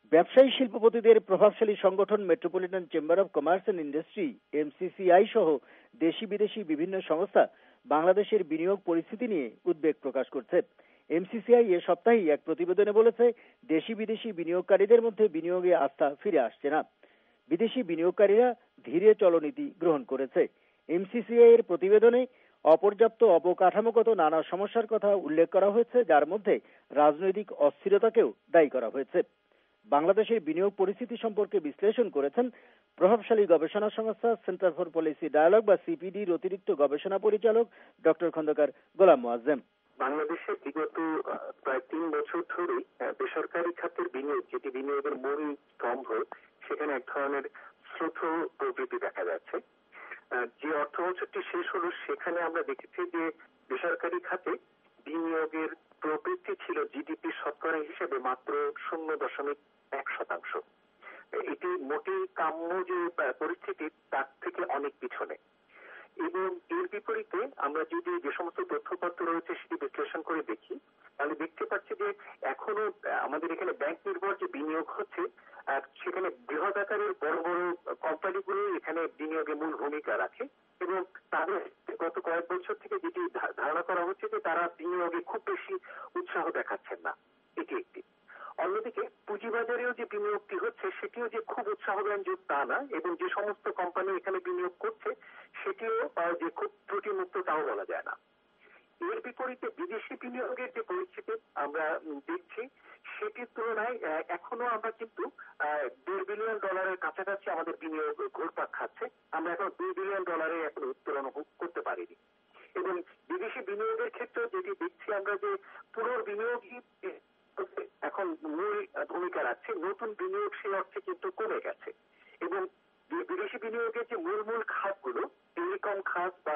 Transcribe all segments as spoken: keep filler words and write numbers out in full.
ব্যবসায়ী শিল্পপতিদের প্রভাবশালী সংগঠন metropolitan chamber of commerce and industry MCCI সহ দেশি বিদেশি বিভিন্ন সংস্থা বাংলাদেশের বিনিয়োগ পরিস্থিতি নিয়ে উদ্বেগ প্রকাশ করছে। এমসিসিআই এ সপ্তাহেই এক প্রতিবেদনে বলেছে, দেশি বিদেশি বিনিয়োগকারীদের মধ্যে বিনিয়োগে আস্থা ফিরে আসছে না। বিদেশি বিনিয়োগকারীরা ধীরে চলনীতি গ্রহণ করেছে। এমসিসিআই এর প্রতিবেদনে অপর্যাপ্ত অবকাঠামোগত নানা সমস্যার কথা উল্লেখ করা হয়েছে, যার মধ্যে রাজনৈতিক অস্থিরতাকেও দায়ী করা হয়েছে। বাংলাদেশের বিনিয়োগ পরিস্থিতি সম্পর্কে বিশ্লেষণ করেছেন প্রভাবশালী গবেষণা সংস্থা সেন্টার ফর পলিসি ডায়ালগ বা সিপিডির অতিরিক্ত গবেষণা পরিচালক ডক্টর খন্দকার গোলাম মোয়াজ্জেম। বাংলাদেশে বিগত প্রায় তিন বছর ধরে বেসরকারি খাতের বিনিয়োগ, যেটি বিনিয়োগের মূল স্তম্ভ, সেখানে এক ধরনের স্রোত প্রবৃদ্ধি দেখা যাচ্ছে। যে অর্থ বছরটি শেষ হলো, সেখানে আমরা দেখেছি যে বেসরকারি খাতে বিনিয়োগের প্রবৃদ্ধি ছিল জিডিপি শতকরা হিসেবে মাত্র শূন্য দশমিক এক শতাংশ। এটি মোটেই কাম্য যে পরিস্থিতি তার থেকে অনেক পিছনে। এবং এর বিপরীতে আমরা যদি যে সমস্ত তথ্যপত্র রয়েছে সেটি বিশ্লেষণ করে দেখি, তাহলে দেখতে পাচ্ছি যে এখনো আমাদের এখানে ব্যাংক নির্ভর যে বিনিয়োগ হচ্ছে, সেখানে বৃহৎ আকারের বড় বড় কোম্পানিগুলো এখানে বিনিয়োগে মূল ভূমিকা রাখে এবং তাদের গত কয়েক বছর থেকে যেটি ধারণা করা হচ্ছে যে তারা বিনিয়োগে খুব বেশি উৎসাহ দেখাচ্ছেন না, এটি একটি। অন্যদিকে পুঁজিবাজারেও যে বিনিয়োগটি হচ্ছে সেটিও যে খুব উৎসাহব্যঞ্জক তা না, এবং যে সমস্ত কোম্পানি এখানে বিনিয়োগ করছে সেটিও যে খুব ত্রুটিমুক্ত তাও বলা যায় না। এর বিপরীতে বিদেশি বিনিয়োগের যে পরিস্থিতি আমরা দেখছি, সেটির তুলনায় এখনো আমরা কিন্তু দেড় বিলিয়ন ডলারের কাছাকাছি আমাদের বিনিয়োগ ঘুরপাক খাচ্ছে। আমরা এখন দুই বিলিয়ন ডলারে এখন উত্তোলন করতে পারিনি। এবং বিদেশি বিনিয়োগের ক্ষেত্রে যেটি দেখছি আমরা যে পুনর্বিনিয়োগই এখন মূল ভূমিকা রাখছে, নতুন বিনিয়োগ সেই অর্থে কিন্তু কমে গেছে। এবং বিদেশি বিনিয়োগের যে মূল মূল খাতগুলো, টেলিকম খাত বা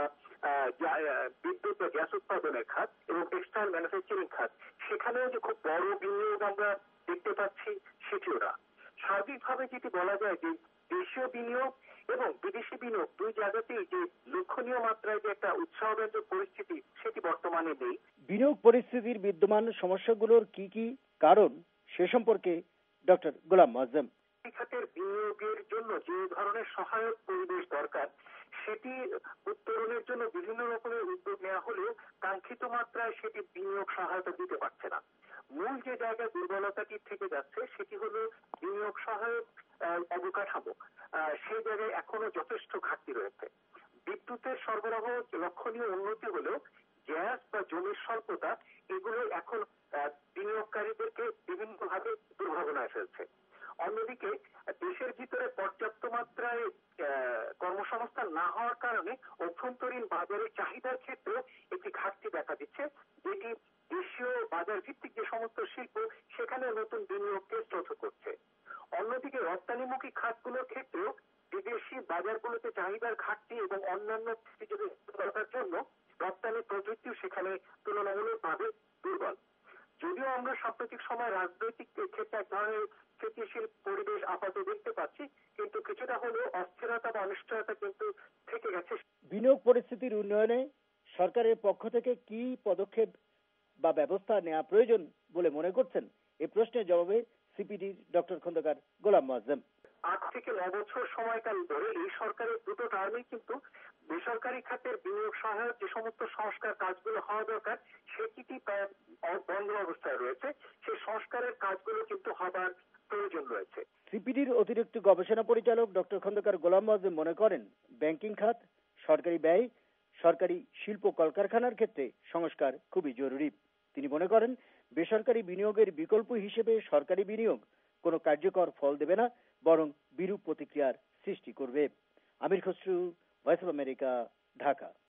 বিদ্যুৎ বা গ্যাস উৎপাদনের খাত এবং টেক্সটাইল ম্যানুফ্যাকচারিং খাত, সেখানেও যে খুব বড় বিনিয়োগ আমরা দেখতে পাচ্ছি সেটিও না। সার্বিকভাবে যেটি বলা যায় যে দেশীয় বিনিয়োগ এবং বিদেশি বিনিয়োগ দুই জায়গাতেই যে লক্ষণীয় মাত্রায় যে একটা উৎসাহব্যঞ্জক পরিস্থিতি সেটি বর্তমানে নেই। বিনিয়োগ পরিস্থিতির বিদ্যমান সমস্যাগুলোর কি কি কারণ সে সম্পর্কে ডক্টর গোলাম মোয়াজ্জেম। খাতের বিনিয়োগের জন্য যে ধরনের সহায়ক পরিবেশ দরকার, সেটি উত্তরণের জন্য বিভিন্ন রকমের উদ্যোগ নেওয়া হলেও কাঙ্ক্ষিত মাত্রায় সেটি বিনিয়োগ সহায়তা দিতে পারছে না। মূল যে জায়গায় দুর্বলতাটি থেকে যাচ্ছে সেটি হলো বিনিয়োগ সহায়ক অবকাঠামো। সেই জায়গায় এখনো যথেষ্ট ঘাটতি রয়েছে। বিদ্যুতের সরবরাহ লক্ষণীয় উন্নতি হলেও গ্যাস বা জমির স্বল্পতা এগুলো এখন বিনিয়োগকারীদেরকে বিভিন্নভাবে দুর্ভাবনায় ফেলছে। অন্যদিকে দেশের ভিতরে পর্যাপ্ত মাত্রায় কর্মসংস্থান না হওয়ার কারণে অভ্যন্তরীণ বাজারের চাহিদার ক্ষেত্রে একটি ঘাটতি দেখা দিচ্ছে, যেটি দেশীয় বাজার ভিত্তিক যে সমস্ত শিল্প সেখানে নতুন বিনিয়োগকে শ্রোত করছে। অন্যদিকে রপ্তানিমুখী খাতগুলোর ক্ষেত্রেও বিদেশি বাজারগুলোতে চাহিদার ঘাটতি এবং অন্যান্য প্রতিযোগিতার জন্য রপ্তানি প্রবৃত্তিও সেখানে তুলনামূলকভাবে দুর্বল। যদিও আমরা সাম্প্রতিক সময় রাজনৈতিক ক্ষেত্রে এক ধরনের স্থিতিশীল পরিবেশ আপাতত দেখতে পাচ্ছি, কিন্তু কিছুটা হলেও অস্থিরতা বা অনিশ্চয়তা কিন্তু থেকে গেছে। বিনিয়োগ পরিস্থিতির উন্নয়নে সরকারের পক্ষ থেকে কি পদক্ষেপ বা ব্যবস্থা নেওয়া প্রয়োজন বলে মনে করছেন, এই প্রশ্নের জবাবে সিপিডির ডক্টর খন্দকার গোলাম মোয়াজ্জেম। আট থেকে ন বছর সময়কাল ধরে এই সরকারের দুটো টার্মেই কিন্তু বেসরকারি খাতের বিনিয়োগ সহায়ক যে সমস্ত সংস্কার কাজগুলো হওয়া দরকার সেটি প্রায় বন্ধ অবস্থায় রয়েছে। সেই সংস্কারের কাজগুলো কিন্তু হবার প্রয়োজন রয়েছে। সিপিডির অতিরিক্ত গবেষণা পরিচালক ডক্টর খন্দকার গোলাম মোয়াজ্জেম মনে করেন, ব্যাংকিং খাত, সরকারি ব্যয়, সরকারি শিল্প কলকারখানার ক্ষেত্রে সংস্কার খুবই জরুরি। তিনি মনে করেন, বেসরকারি বিনিয়োগের বিকল্প হিসেবে সরকারি বিনিয়োগ কোনো কার্যকর ফল দেবে না, বরং বিরূপ প্রতিক্রিয়ার সৃষ্টি করবে। Amir Khasru, voice of America, Dhaka.